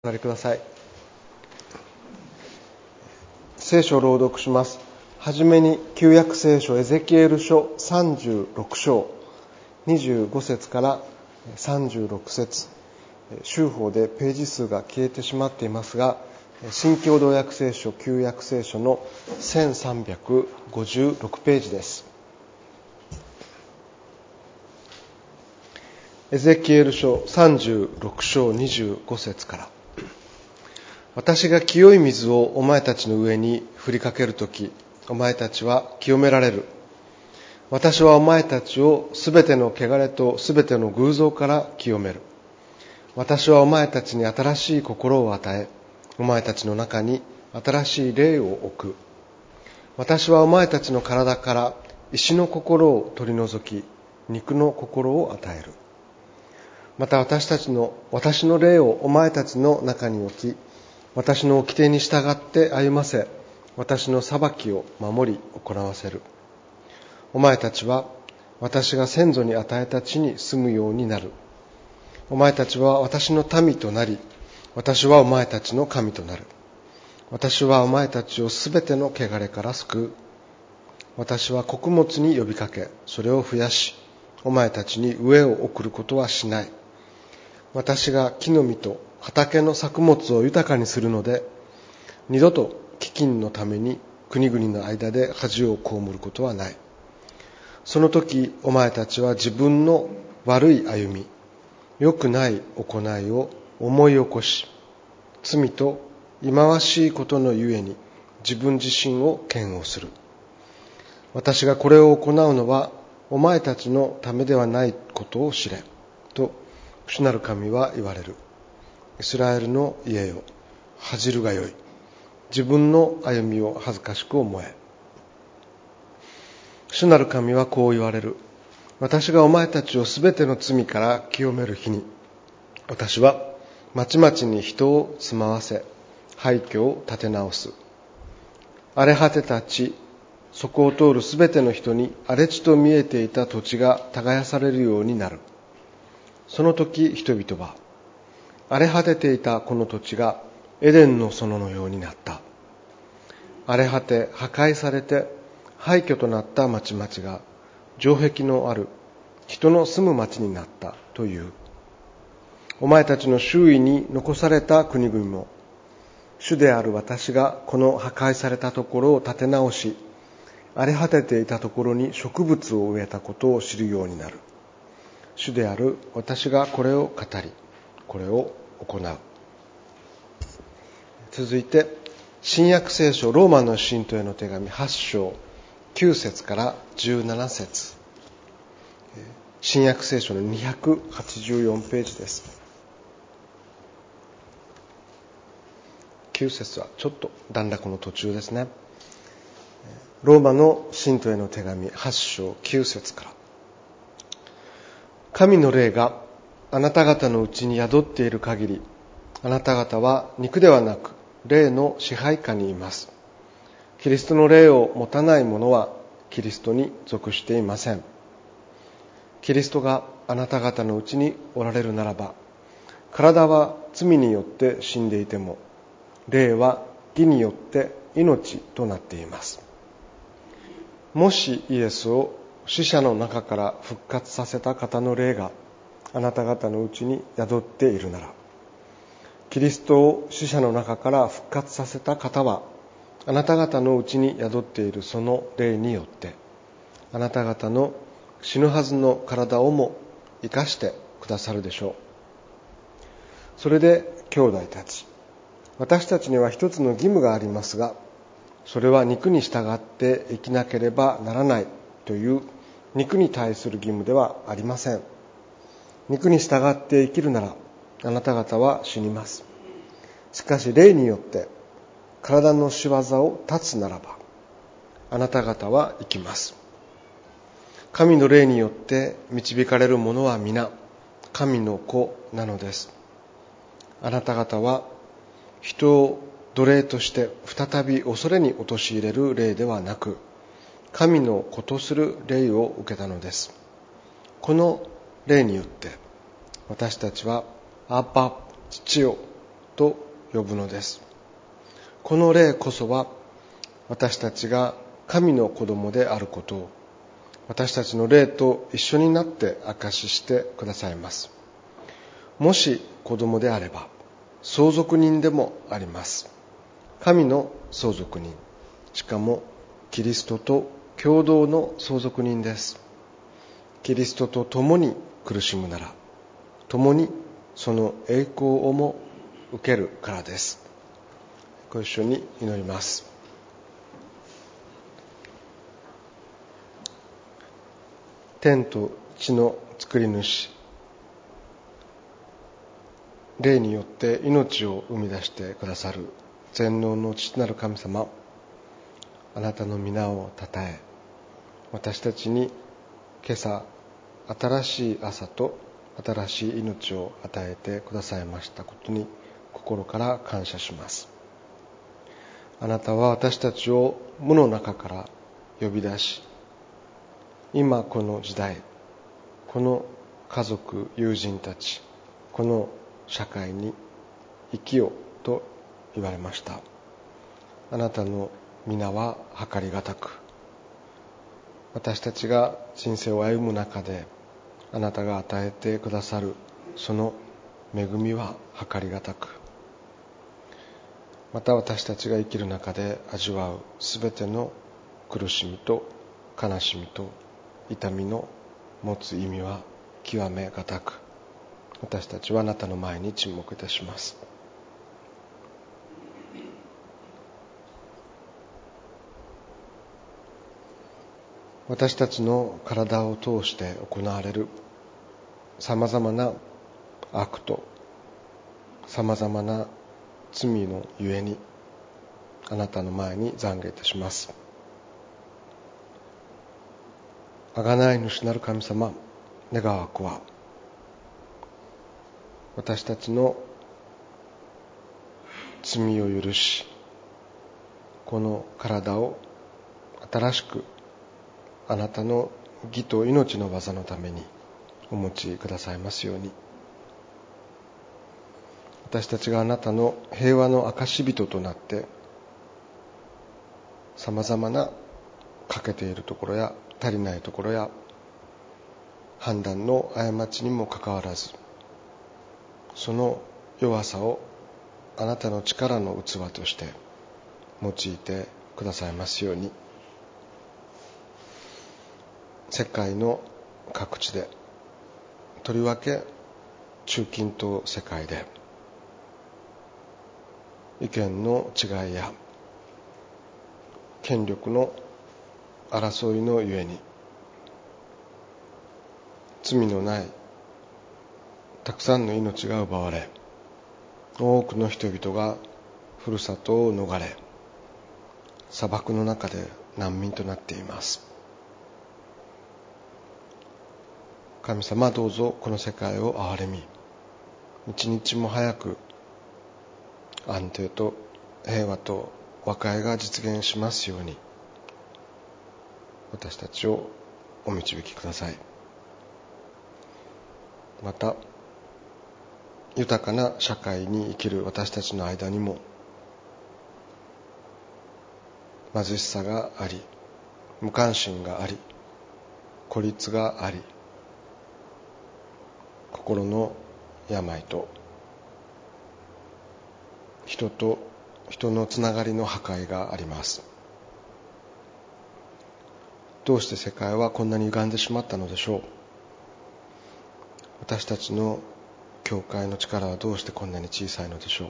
お座りください。聖書を朗読します。はじめに旧約聖書エゼキエル書36章25節から36節、州法でページ数が消えてしまっていますが、新共同訳聖書旧約聖書の1356ページです。エゼキエル書36章25節から。私が清い水をお前たちの上に振りかけるとき、お前たちは清められる。私はお前たちをすべての汚れとすべての偶像から清める。私はお前たちに新しい心を与え、お前たちの中に新しい霊を置く。私はお前たちの体から石の心を取り除き、肉の心を与える。また私の霊をお前たちの中に置き、私の掟に従って歩ませ、私の裁きを守り行わせる。お前たちは私が先祖に与えた地に住むようになる。お前たちは私の民となり、私はお前たちの神となる。私はお前たちをすべての汚れから救う。私は穀物に呼びかけ、それを増やし、お前たちに飢えを送ることはしない。私が木の実と畑の作物を豊かにするので、二度と飢饉のために国々の間で恥を被ることはない。その時、お前たちは自分の悪い歩み、良くない行いを思い起こし、罪と忌まわしいことのゆえに自分自身を嫌悪する。私がこれを行うのはお前たちのためではないことを知れ、と主なる神は言われる。イスラエルの家よ、恥じるがよい。自分の歩みを恥ずかしく思え。主なる神はこう言われる。私がお前たちをすべての罪から清める日に、私はまちまちに人を住まわせ、廃墟を建て直す。荒れ果てた地、そこを通るすべての人に荒れ地と見えていた土地が耕されるようになる。その時人々は、荒れ果てていたこの土地がエデンの園のようになった。荒れ果て破壊されて廃墟となった町々が城壁のある人の住む町になったという。お前たちの周囲に残された国々も、主である私がこの破壊されたところを建て直し、荒れ果てていたところに植物を植えたことを知るようになる。主である私がこれを語り、これを行う。続いて、新約聖書ローマの信徒への手紙8章9節から17節、新約聖書の284ページです。9節はちょっと段落の途中ですね。ローマの信徒への手紙8章9節から。神の霊があなた方のうちに宿っている限り、あなた方は肉ではなく霊の支配下にいます。キリストの霊を持たない者はキリストに属していません。キリストがあなた方のうちにおられるならば、体は罪によって死んでいても、霊は義によって命となっています。もしイエスを死者の中から復活させた方の霊があなた方のうちに宿っているなら、キリストを死者の中から復活させた方はあなた方のうちに宿っているその霊によってあなた方の死ぬはずの体をも生かしてくださるでしょう。それで兄弟たち、私たちには一つの義務がありますが、それは肉に従って生きなければならないという肉に対する義務ではありません。肉に従って生きるならあなた方は死にます。しかし霊によって体の仕業を断つならばあなた方は生きます。神の霊によって導かれる者は皆神の子なのです。あなた方は人を奴隷として再び恐れに陥れる霊ではなく、神の子とする霊を受けたのです。この霊によって私たちはアッバ、父よと呼ぶのです。この霊こそは私たちが神の子供であることを私たちの霊と一緒になって証ししてくださいます。もし子供であれば相続人でもあります。神の相続人、しかもキリストと共同の相続人です。キリストと共に苦しむなら共にその栄光をも受けるからです。ご一緒に祈ります。天と地の作り主、霊によって命を生み出してくださる全能の父なる神様、あなたの皆をたたえ、私たちに今朝新しい朝と新しい命を与えてくださいましたことに心から感謝します。あなたは私たちを無の中から呼び出し、今この時代、この家族、友人たち、この社会に生きよと言われました。あなたの皆は計りがたく、私たちが人生を歩む中であなたが与えてくださるその恵みは計りがたく、また私たちが生きる中で味わうすべての苦しみと悲しみと痛みの持つ意味は極めがたく、私たちはあなたの前に沈黙いたします。私たちの体を通して行われるさまざまな悪とさまざまな罪のゆえにあなたの前に懺悔いたします。贖い主なる神様、願わくは私たちの罪を許し、この体を新しくあなたの義と命の技のためにお持ちくださいますように。私たちがあなたの平和の証人となってさまざまな欠けているところや足りないところや判断の過ちにもかかわらず、その弱さをあなたの力の器として用いてくださいますように。世界の各地で、とりわけ中近東世界で意見の違いや権力の争いのゆえに罪のないたくさんの命が奪われ、多くの人々がふるさとを逃れ、砂漠の中で難民となっています。神様、どうぞこの世界を憐れみ、一日も早く安定と平和と和解が実現しますように、私たちをお導きください。また、豊かな社会に生きる私たちの間にも貧しさがあり、無関心があり、孤立があり、心の病と人と人のつながりの破壊があります。どうして世界はこんなに歪んでしまったのでしょう。私たちの教会の力はどうしてこんなに小さいのでしょ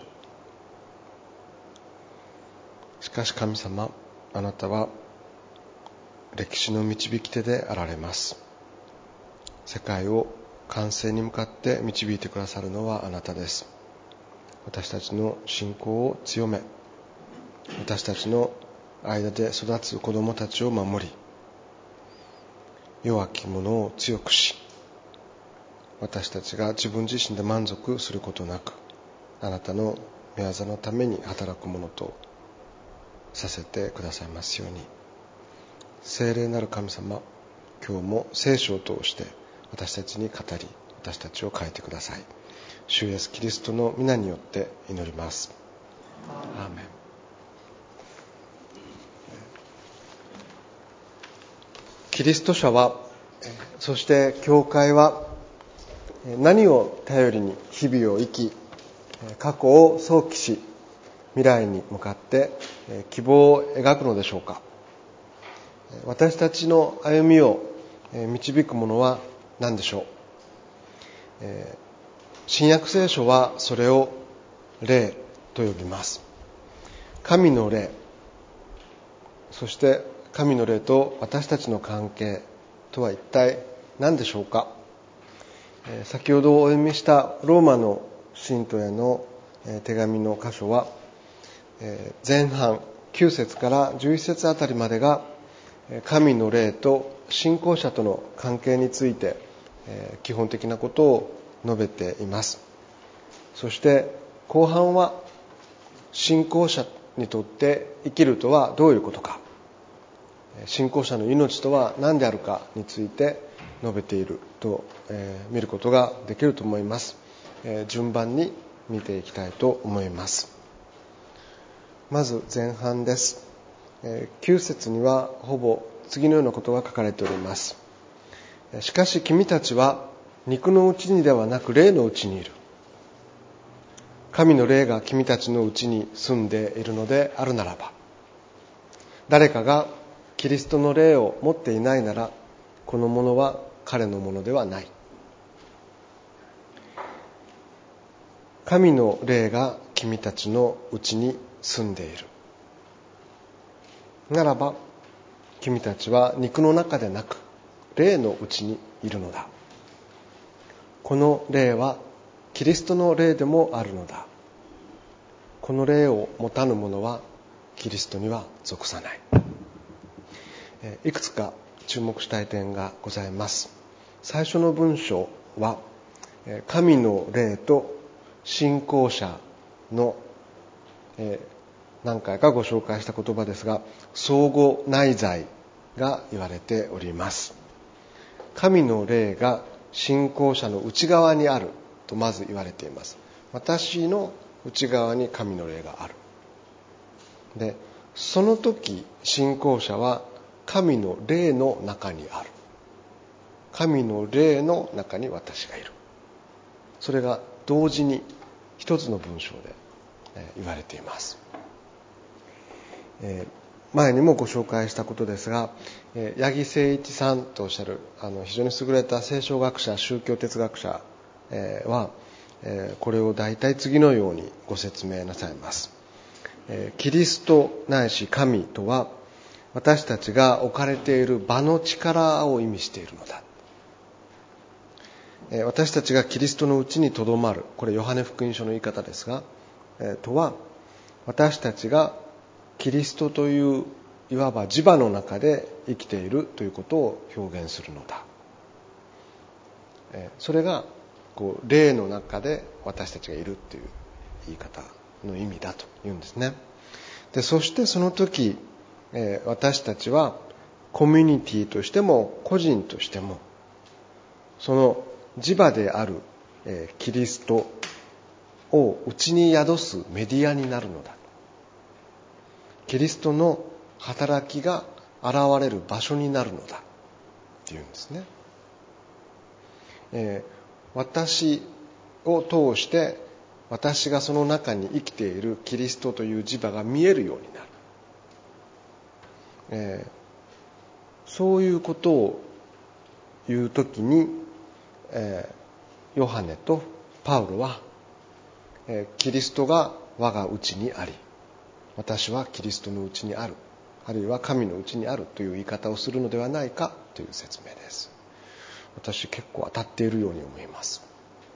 う。しかし神様、あなたは歴史の導き手であられます。世界を完成に向かって導いてくださるのはあなたです。私たちの信仰を強め、私たちの間で育つ子供たちを守り、弱き者を強くし、私たちが自分自身で満足することなく、あなたの御業のために働くものとさせてくださいますように。聖霊なる神様、今日も聖書を通して私たちに語り、私たちを変えてください。 主イエスキリストの皆によって祈ります。アーメン。キリスト者は、そして教会は何を頼りに日々を生き、過去を想起し、未来に向かって希望を描くのでしょうか。私たちの歩みを導くものは何でしょう。新約聖書はそれを霊と呼びます。神の霊、そして神の霊と私たちの関係とは一体何でしょうか。先ほどお読みしたローマの信徒への手紙の箇所は、前半9節から11節あたりまでが神の霊と信仰者との関係について基本的なことを述べています。そして後半は信仰者にとって生きるとはどういうことか、信仰者の命とは何であるかについて述べていると見ることができると思います。順番に見ていきたいと思います。まず前半です。9節にはほぼ次のようなことが書かれております。しかし君たちは肉のうちにではなく霊のうちにいる。神の霊が君たちのうちに住んでいるのであるならば、誰かがキリストの霊を持っていないなら、このものは彼のものではない。神の霊が君たちのうちに住んでいるならば、君たちは肉の中でなく霊のうちにいるのだ。この霊はキリストの霊でもあるのだ。この霊を持たぬ者はキリストには属さない。いくつか注目したい点がございます。最初の文章は神の霊と信仰者の何回かご紹介した言葉ですが、相互内在が言われております。神の霊が信仰者の内側にあるとまず言われています。私の内側に神の霊がある。で、その時信仰者は神の霊の中にある。神の霊の中に私がいる。それが同時に一つの文章で言われています。前にもご紹介したことですが、八木誠一さんとおっしゃる非常に優れた聖書学者、宗教哲学者はこれを大体次のようにご説明なさいます。キリストないし神とは、私たちが置かれている場の力を意味しているのだ。私たちがキリストのうちにとどまる、これヨハネ福音書の言い方ですが、とは私たちがキリストといういわば磁場の中で生きているということを表現するのだ。それが霊の中で私たちがいるという言い方の意味だというんですね。で、そしてその時私たちはコミュニティとしても個人としてもその磁場であるキリストを内に宿すメディアになるのだ。キリストの働きが現れる場所になるのだっていうんですね。私を通して私がその中に生きているキリストという磁場が見えるようになる。そういうことを言うときに、ヨハネとパウロは、キリストが我が内にあり、私はキリストのうちにある、あるいは神のうちにあるという言い方をするのではないかという説明です。私結構当たっているように思います。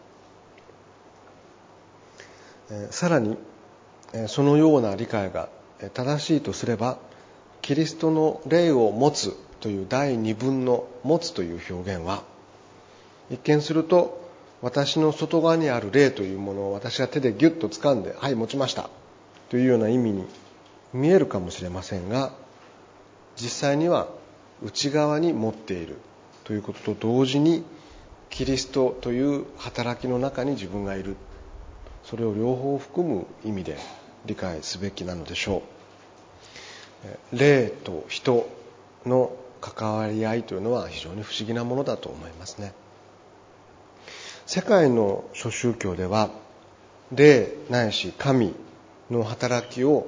さらにそのような理解が正しいとすれば、キリストの霊を持つという第二文の持つという表現は、一見すると私の外側にある霊というものを私が手でギュッと掴んで、はい持ちましたというような意味に見えるかもしれませんが、実際には内側に持っているということと同時に、 キリストという働きの中に自分がいる、それを両方含む意味で理解すべきなのでしょう。霊と人の関わり合いというのは非常に不思議なものだと思いますね。世界の諸宗教では霊ないし神の働きを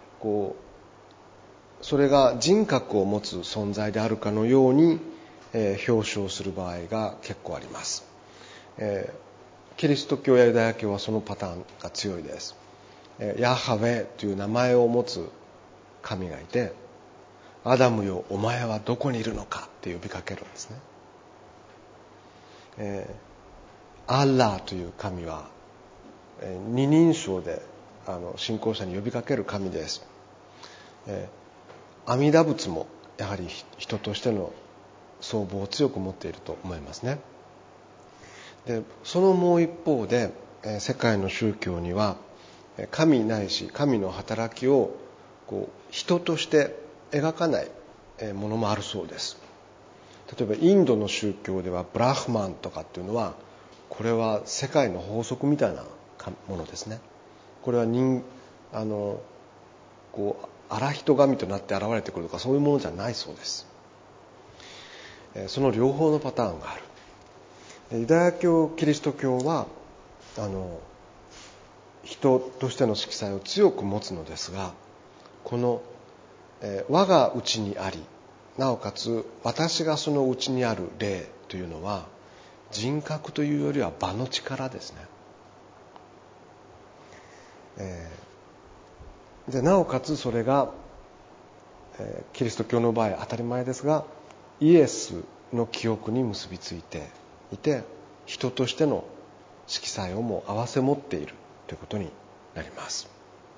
それが人格を持つ存在であるかのように表彰する場合が結構あります。キリスト教やユダヤ教はそのパターンが強いです。ヤハウェという名前を持つ神がいて、アダムよお前はどこにいるのかって呼びかけるんですね。アッラーという神は二人称で信仰者に呼びかける神です。阿弥陀仏もやはり人としての相貌を強く持っていると思いますね。でそのもう一方で世界の宗教には神ないし神の働きを人として描かないものもあるそうです。例えばインドの宗教ではブラフマンとかっていうのは、これは世界の法則みたいなものですね。これは荒人神となって現れてくるとかそういうものじゃないそうです。その両方のパターンがある。ユダヤ教キリスト教は人としての色彩を強く持つのですが、この我が内にあり、なおかつ私がその内にある霊というのは人格というよりは場の力ですね。でなおかつそれがキリスト教の場合当たり前ですが、イエスの記憶に結びついていて、人としての色彩をも併せ持っているということになります。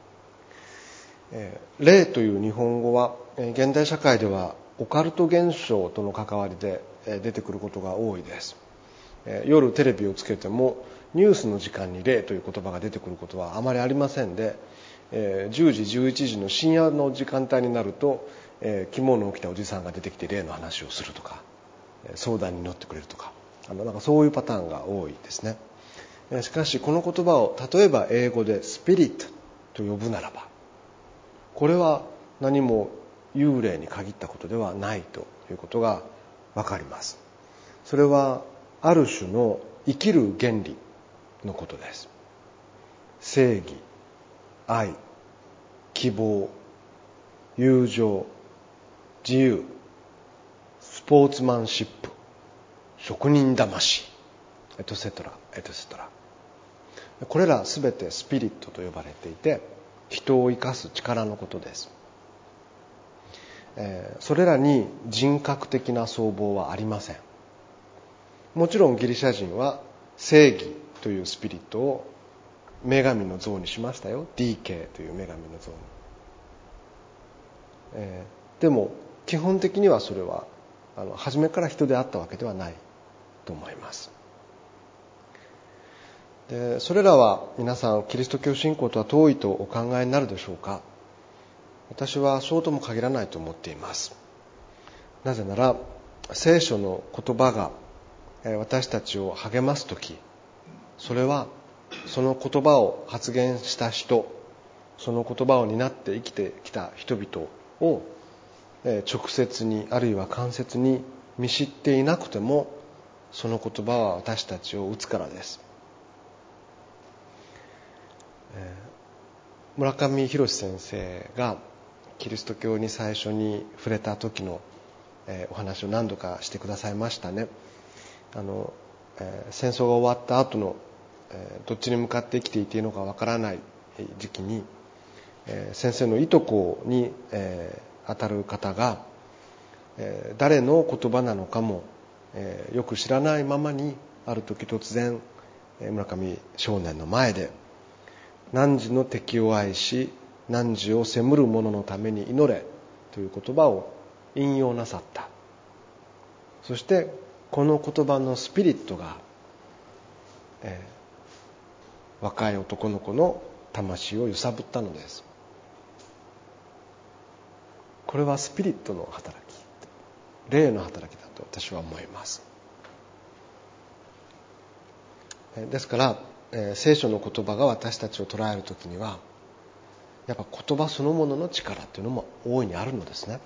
霊という日本語は現代社会ではオカルト現象との関わりで出てくることが多いです。夜テレビをつけてもニュースの時間に霊という言葉が出てくることはあまりありませんで、10時11時の深夜の時間帯になると着物を着たおじさんが出てきて霊の話をするとか、相談に乗ってくれるとか、なんかそういうパターンが多いですね。しかしこの言葉を例えば英語でスピリットと呼ぶならば、これは何も幽霊に限ったことではないということがわかります。それはある種の生きる原理のことです。正義、愛、希望、友情、自由、スポーツマンシップ、職人魂、エトセトラエトセトラ。これらすべてスピリットと呼ばれていて、人を生かす力のことです。それらに人格的な相貌はありません。もちろんギリシャ人は正義というスピリットを女神の像にしましたよ。 DK という女神の像に。でも基本的にはそれは初めから人であったわけではないと思います。でそれらは皆さんキリスト教信仰とは遠いとお考えになるでしょうか。私はそうとも限らないと思っています。なぜなら聖書の言葉が私たちを励ますとき、それはその言葉を発言した人、その言葉を担って生きてきた人々を直接にあるいは間接に見知っていなくても、その言葉は私たちを打つからです。村上博先生がキリスト教に最初に触れた時のお話を何度かしてくださいましたね。戦争が終わった後のどっちに向かって生きていていいのかわからない時期に、先生のいとこに当たる方が誰の言葉なのかもよく知らないままに、ある時突然村上少年の前で、汝の敵を愛し汝を責むる者のために祈れという言葉を引用なさった。そしてこの言葉のスピリットが、若い男の子の魂を揺さぶったのです。これはスピリットの働き、霊の働きだと私は思います。 ですから、聖書の言葉が私たちを捉えるときにはやっぱ言葉そのものの力というのも大いにあるのですね。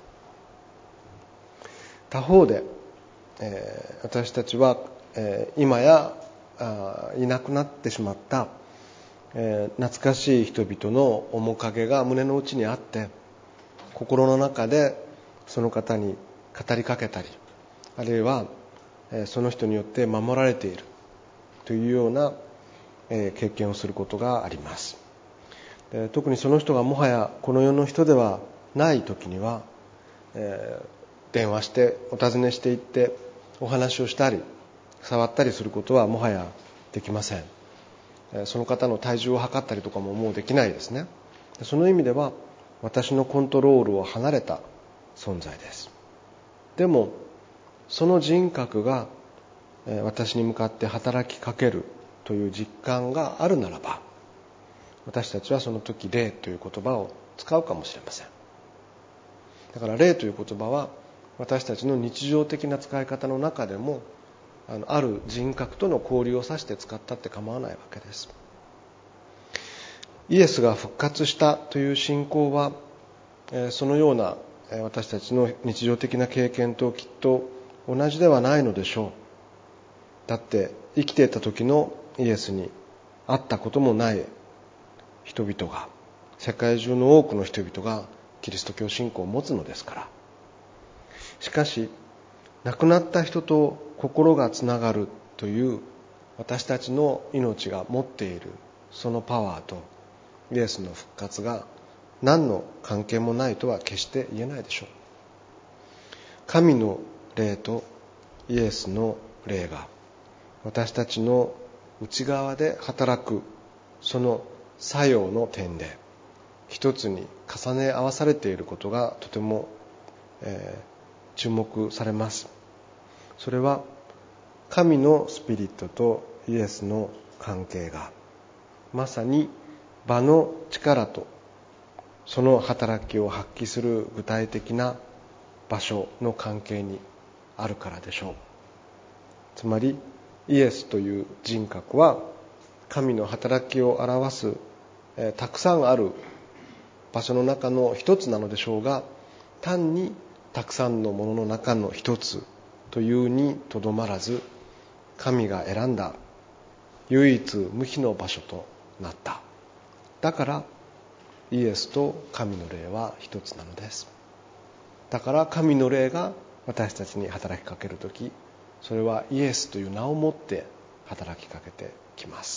他方で、私たちは、今やいなくなってしまった、懐かしい人々の面影が胸の内にあって、心の中でその方に語りかけたり、あるいはその人によって守られているというような経験をすることがあります。特にその人がもはやこの世の人ではない時には、電話してお尋ねしていってお話をしたり触ったりすることはもはやできません。その方の体重を測ったりとかももうできないですね。その意味では私のコントロールを離れた存在です。でもその人格が私に向かって働きかけるという実感があるならば、私たちはその時霊という言葉を使うかもしれません。だから霊という言葉は私たちの日常的な使い方の中でもある人格との交流を指して使ったって構わないわけです。イエスが復活したという信仰はそのような私たちの日常的な経験ときっと同じではないのでしょう。だって生きていた時のイエスに会ったこともない人々が、世界中の多くの人々がキリスト教信仰を持つのですから。しかし亡くなった人と心がつながるという私たちの命が持っているそのパワーとイエスの復活が何の関係もないとは決して言えないでしょう。神の霊とイエスの霊が私たちの内側で働くその作用の点で一つに重ね合わされていることがとても、注目されます。それは神のスピリットとイエスの関係がまさに場の力とその働きを発揮する具体的な場所の関係にあるからでしょう。つまりイエスという人格は神の働きを表す、たくさんある場所の中の一つなのでしょうが、単にたくさんのものの中の一つというにとどまらず、神が選んだ唯一無二の場所となった。だからイエスと神の霊は一つなのです。だから神の霊が私たちに働きかけるとき、それはイエスという名をもって働きかけてきます。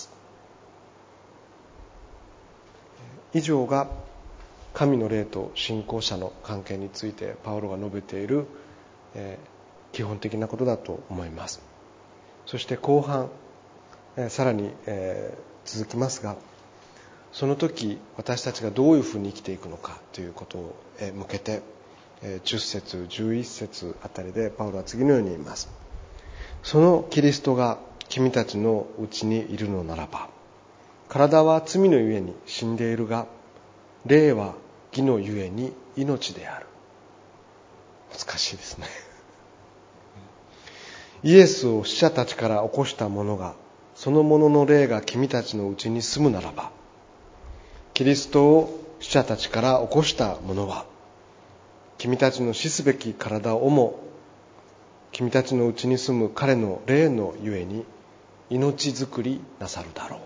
以上が神の霊と信仰者の関係についてパウロが述べている、基本的なことだと思います。そして後半、さらに、続きますが、その時私たちがどういうふうに生きていくのかということを向けて、10節11節あたりでパウロは次のように言います。そのキリストが君たちのうちにいるのならば、体は罪のゆえに死んでいるが、霊は義のゆえに命である。難しいですね。イエスを死者たちから起こした者が、その者の霊が君たちのうちに住むならば、キリストを死者たちから起こした者は、君たちの死すべき体をも君たちのうちに住む彼の霊のゆえに命づくりなさるだろう。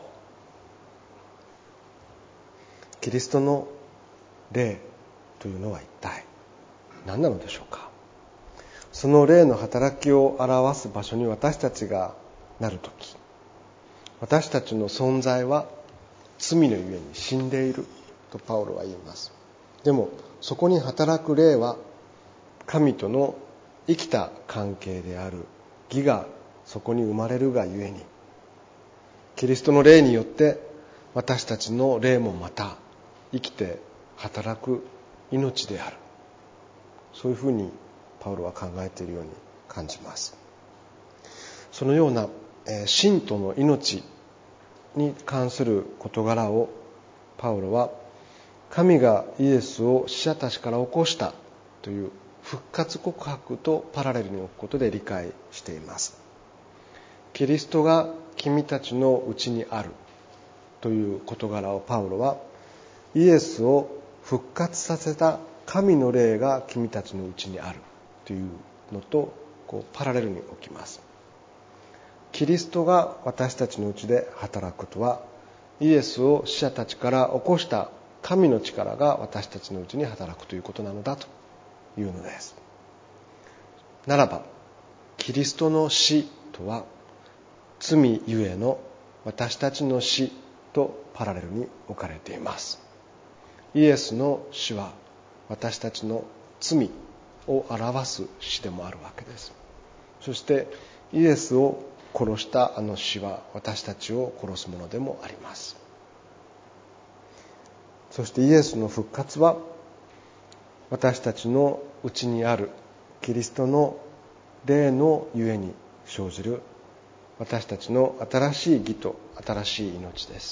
キリストの霊というのは一体何なのでしょうか。その霊の働きを表す場所に私たちがなるとき、私たちの存在は罪のゆえに死んでいるとパウロは言います。でもそこに働く霊は神との生きた関係である義がそこに生まれるがゆえに、キリストの霊によって私たちの霊もまた生きて働く命である。そういうふうにパウロは考えているように感じます。そのような信徒の命に関する事柄をパウロは神がイエスを死者たちから起こしたという復活告白とパラレルに置くことで理解しています。キリストが君たちのうちにあるという事柄をパウロはイエスを復活させた神の霊が君たちのうちにあるというのとパラレルに置きます。キリストが私たちのうちで働くことは、イエスを死者たちから起こした神の力が私たちのうちに働くということなのだというのです。ならばキリストの死とは、罪ゆえの私たちの死とパラレルに置かれています。イエスの死は私たちの罪を表す死でもあるわけです。そしてイエスを殺したあの死は私たちを殺すものでもあります。そしてイエスの復活は私たちのうちにあるキリストの霊のゆえに生じる私たちの新しい義と新しい命です。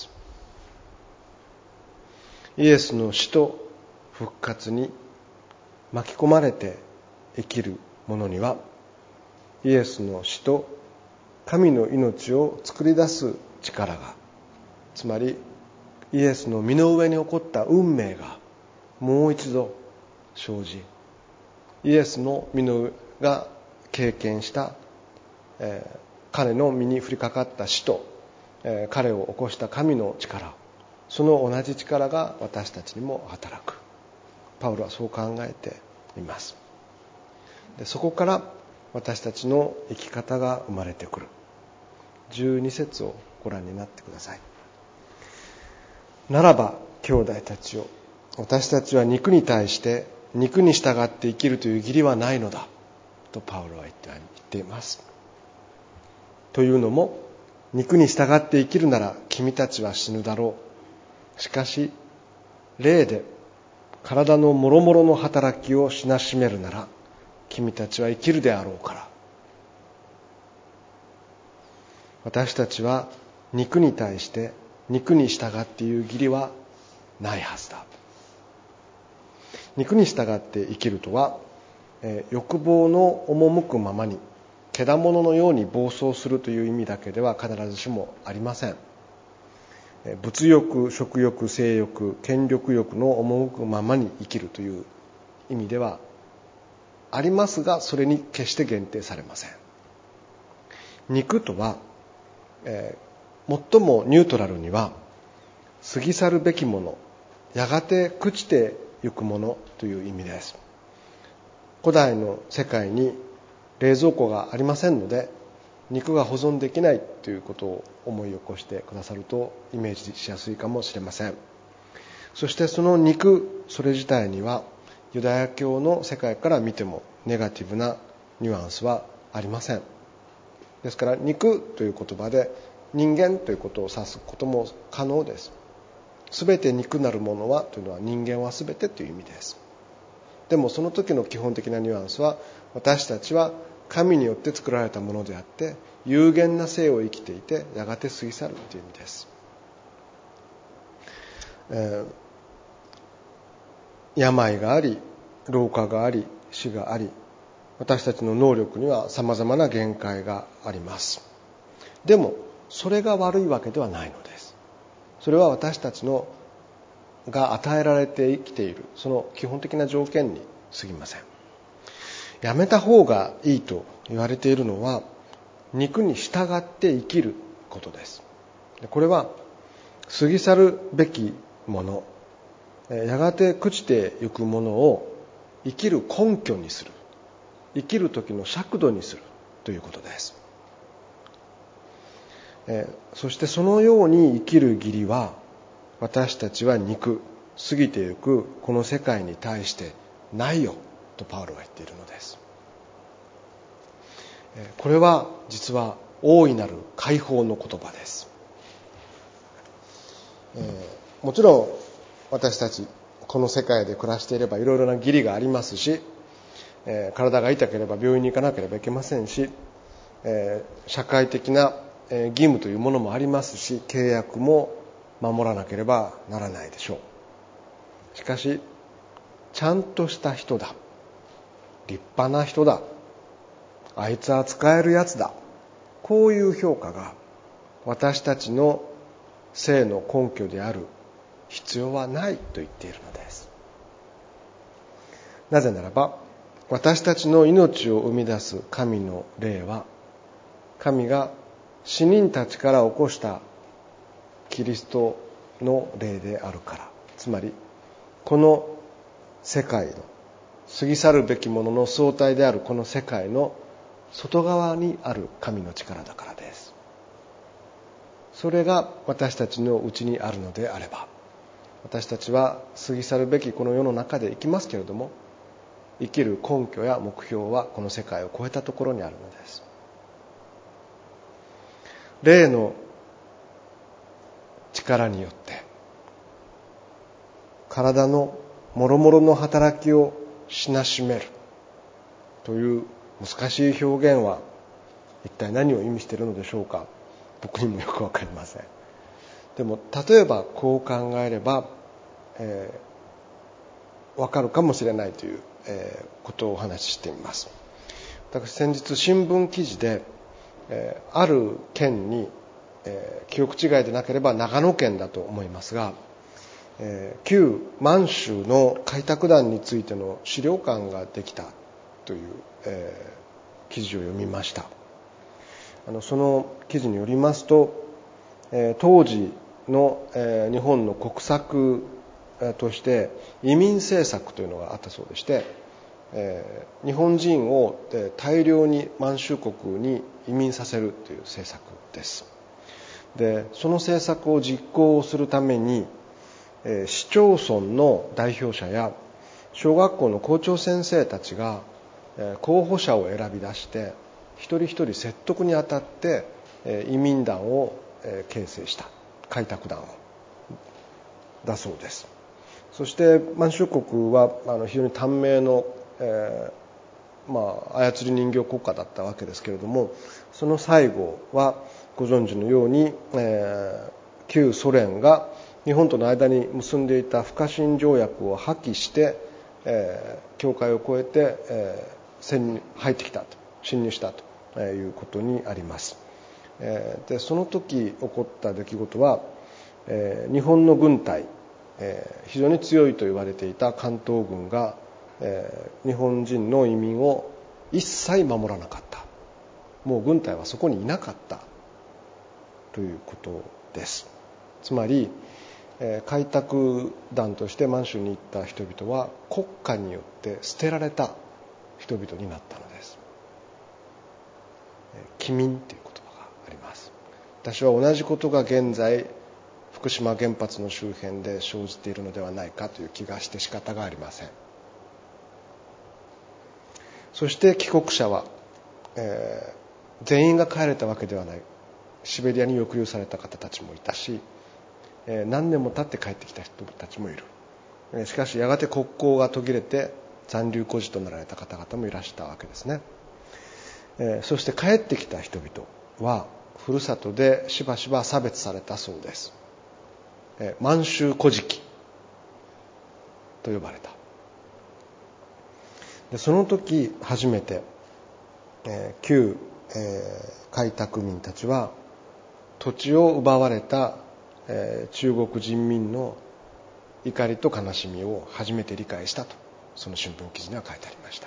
イエスの死と復活に巻き込まれて生きる者には、イエスの死と神の命を作り出す力が、つまりイエスの身の上に起こった運命がもう一度生じ、イエスの身の上が経験した、彼の身に降りかかった死と、彼を起こした神の力、その同じ力が私たちにも働く。パウロはそう考えています。で、そこから私たちの生き方が生まれてくる。12節をご覧になってください。ならば兄弟たちよ、私たちは肉に対して肉に従って生きるという義理はないのだとパウロは言っています。というのも、肉に従って生きるなら君たちは死ぬだろう。しかし霊で体のもろもろの働きをしなしめるなら君たちは生きるであろうから。私たちは肉に対して肉に従っている義理はないはずだ。肉に従って生きるとは、欲望の赴くままに獣のように暴走するという意味だけでは必ずしもありません。物欲、食欲、性欲、権力欲の赴くままに生きるという意味ではありますが、それに決して限定されません。肉とは、最もニュートラルには過ぎ去るべきもの、やがて朽ちてゆくものという意味です。古代の世界に冷蔵庫がありませんので、肉が保存できないということを思い起こしてくださるとイメージしやすいかもしれません。そしてその肉、それ自体にはユダヤ教の世界から見てもネガティブなニュアンスはありません。ですから肉という言葉で人間ということを指すことも可能です。すべて肉なるものはというのは人間はすべてという意味です。でもその時の基本的なニュアンスは、私たちは神によって作られたものであって有限な生を生きていてやがて過ぎ去るという意味です。病があり、老化があり、死があり、私たちの能力には様々な限界があります。でもそれが悪いわけではないのです。それは私たちのが与えられて生きているその基本的な条件に過ぎません。やめた方がいいと言われているのは、肉に従って生きることです。これは過ぎ去るべきもの、やがて朽ちてゆくものを生きる根拠にする、生きる時の尺度にするということです。そしてそのように生きる義理は、私たちは肉、過ぎてゆくこの世界に対してないよとパウロは言っているのです。これは実は大いなる解放の言葉です。もちろん私たちこの世界で暮らしていればいろいろな義理がありますし、体が痛ければ病院に行かなければいけませんし、社会的な義務というものもありますし、契約も守らなければならないでしょう。しかしちゃんとした人だ、立派な人だ、あいつは使えるやつだ、こういう評価が私たちの生の根拠である必要はないと言っているのです。なぜならば、私たちの命を生み出す神の霊は、神が死人たちから起こしたキリストの霊であるから。つまり、この世界の過ぎ去るべきものの相対であるこの世界の外側にある神の力だからです。それが私たちのうちにあるのであれば、私たちは過ぎ去るべきこの世の中で生きますけれども、生きる根拠や目標はこの世界を超えたところにあるのです。霊の力によって体の諸々の働きをしなしめるという難しい表現は一体何を意味しているのでしょうか。僕にもよくわかりません。でも例えばこう考えれば、わかるかもしれないという、ことをお話ししてみます。私先日新聞記事で、ある県に、記憶違いでなければ長野県だと思いますが、旧満州の開拓団についての資料館ができたという、記事を読みました。その記事によりますと、当時の、日本の国策として移民政策というのがあったそうでして、日本人を大量に満州国に移民させるという政策です。で、その政策を実行するために、市町村の代表者や小学校の校長先生たちが候補者を選び出して一人一人説得に当たって移民団を形成した開拓団をだそうです。そして満州国は非常に短命の、操り人形国家だったわけですけれども、その最後はご存知のように、旧ソ連が日本との間に結んでいた不可侵条約を破棄して、境界を越えて、入ってきたと、侵入したということにあります。で、その時起こった出来事は、日本の軍隊、非常に強いと言われていた関東軍が、日本人の移民を一切守らなかった。もう軍隊はそこにいなかったということです。つまり、開拓団として満州に行った人々は国家によって捨てられた人々になったのです。帰民という言葉があります。私は同じことが現在福島原発の周辺で生じているのではないかという気がして仕方がありません。そして帰国者は、全員が帰れたわけではない。シベリアに抑留された方たちもいたし、何年も経って帰ってきた人たちもいる。しかしやがて国交が途切れて残留孤児となられた方々もいらしたわけですね。そして帰ってきた人々はふるさとでしばしば差別されたそうです。満州古事記と呼ばれた。で、その時初めて、旧、開拓民たちは土地を奪われた中国人民の怒りと悲しみを初めて理解したと、その新聞記事には書いてありました。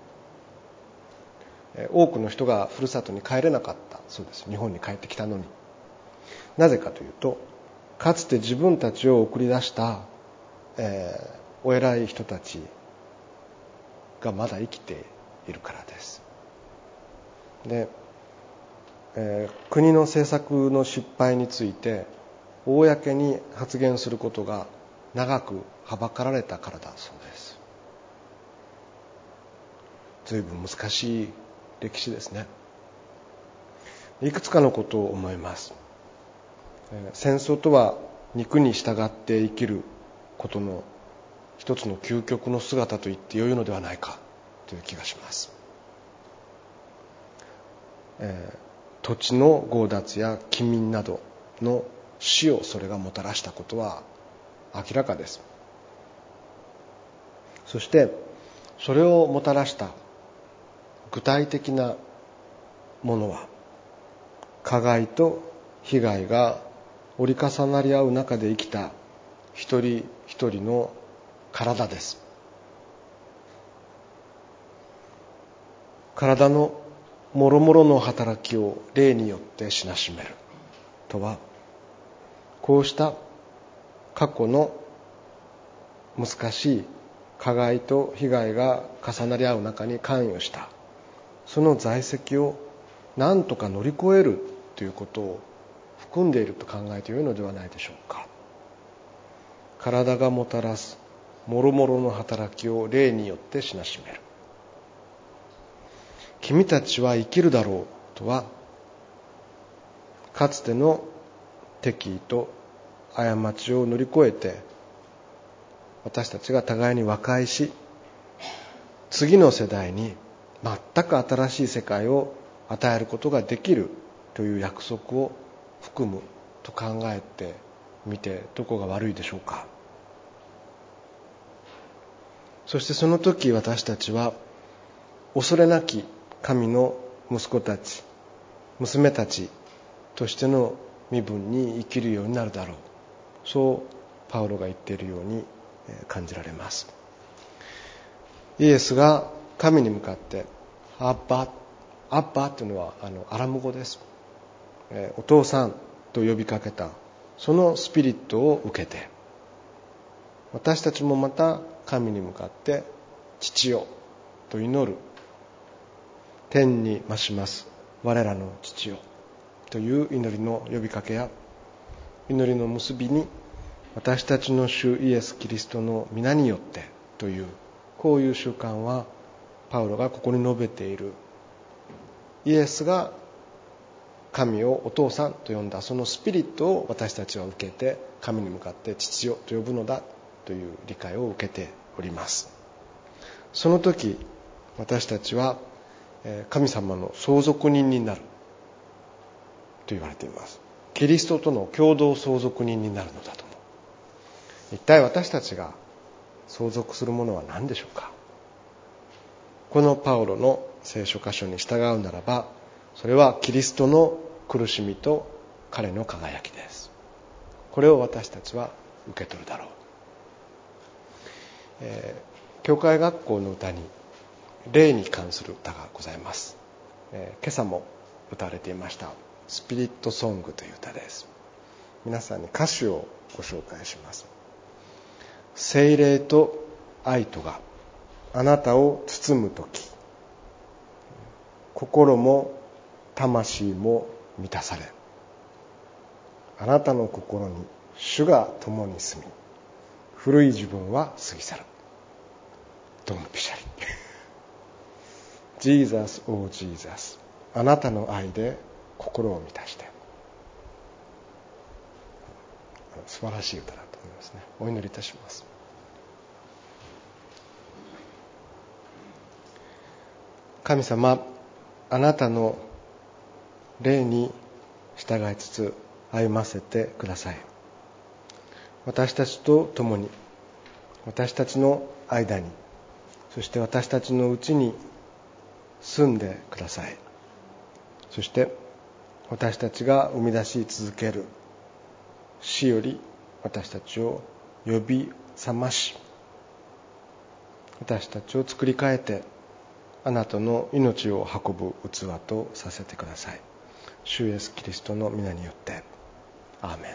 多くの人がふるさとに帰れなかったそうです。日本に帰ってきたのに。なぜかというと、かつて自分たちを送り出した、お偉い人たちがまだ生きているからです。で、国の政策の失敗について公に発言することが長くはばかられたからだそうです。随分難しい歴史ですね。いくつかのことを思います。戦争とは肉に従って生きることの一つの究極の姿と言ってよいのではないかという気がします。土地の強奪や帰民などの死をそれがもたらしたことは明らかです。そしてそれをもたらした具体的なものは加害と被害が折り重なり合う中で生きた一人一人の体です。体のもろもろの働きを霊によってしなしめるとは、こうした過去の難しい加害と被害が重なり合う中に関与したその在籍を何とか乗り越えるということを含んでいると考えてよいのではないでしょうか。体がもたらすもろもろの働きを霊によってしなしめる。君たちは生きるだろうとは、かつての敵意と過ちを乗り越えて私たちが互いに和解し、次の世代に全く新しい世界を与えることができるという約束を含むと考えてみてどこが悪いでしょうか。そしてその時私たちは恐れなき神の息子たち娘たちとしての身分に生きるようになるだろう、そうパウロが言っているように感じられます。イエスが神に向かってアッバというのはアラム語です。お父さんと呼びかけたそのスピリットを受けて、私たちもまた神に向かって父よと祈る、天に増します我らの父よという祈りの呼びかけや祈りの結びに、私たちの主イエス・キリストの皆によってという、こういう習慣はパウロがここに述べている、イエスが神をお父さんと呼んだそのスピリットを私たちは受けて、神に向かって父よと呼ぶのだという理解を受けております。その時私たちは神様の相続人になると言われています。キリストとの共同相続人になるのだと思う。一体私たちが相続するものは何でしょうか。このパウロの聖書箇所に従うならば、それはキリストの苦しみと彼の輝きです。これを私たちは受け取るだろう。教会学校の歌に霊に関する歌がございます。今朝も歌われていましたスピリットソングという歌です。皆さんに歌詞をご紹介します。聖霊と愛とがあなたを包むとき、心も魂も満たされ、あなたの心に主が共に住み、古い自分は過ぎ去る。ドンピシャリジーザス、オージーザス、あなたの愛で心を満たして。素晴らしい歌だと思いますね。お祈りいたします。神様、あなたの霊に従いつつ歩ませてください。私たちと共に、私たちの間に、そして私たちのうちに住んでください。そして私たちが生み出し続ける死より私たちを呼び覚まし、私たちを作り変えてあなたの命を運ぶ器とさせてください。主イエスキリストの皆によってアーメン。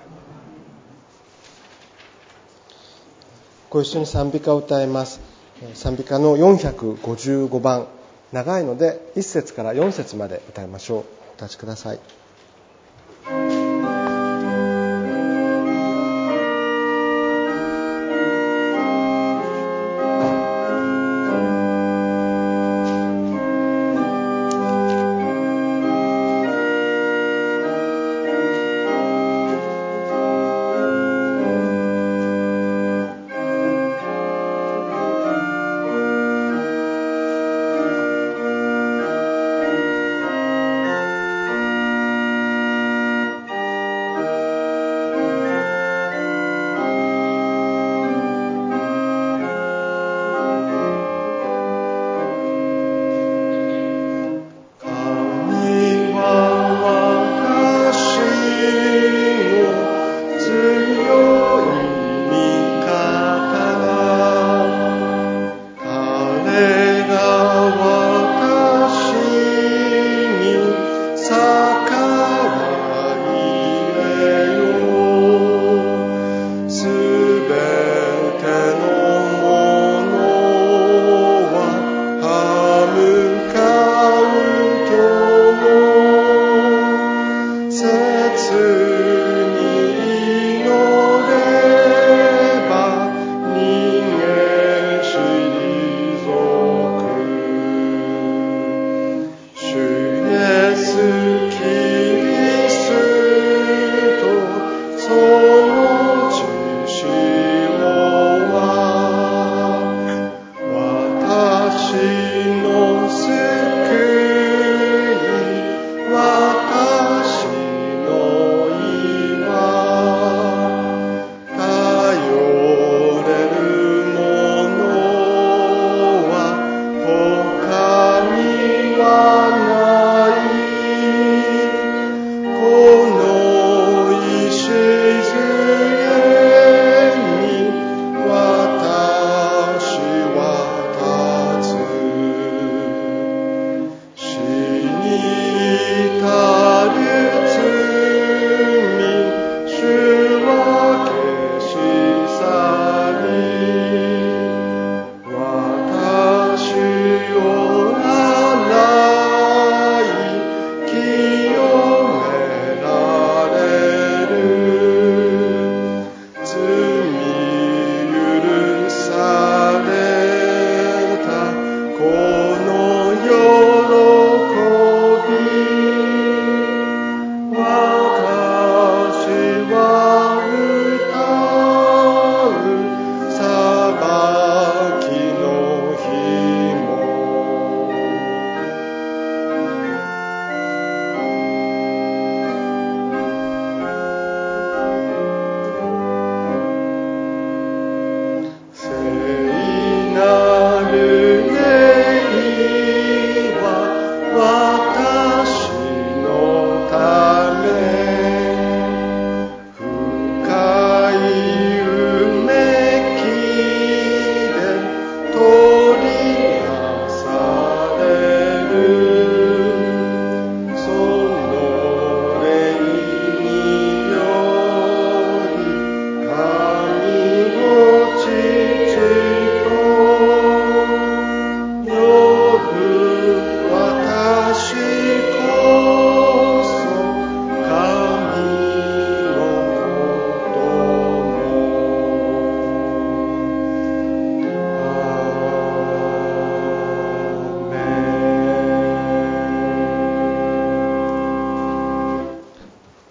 ご一緒に賛美歌を歌います。賛美歌の455番、長いので1節から4節まで歌いましょう。お立ちください。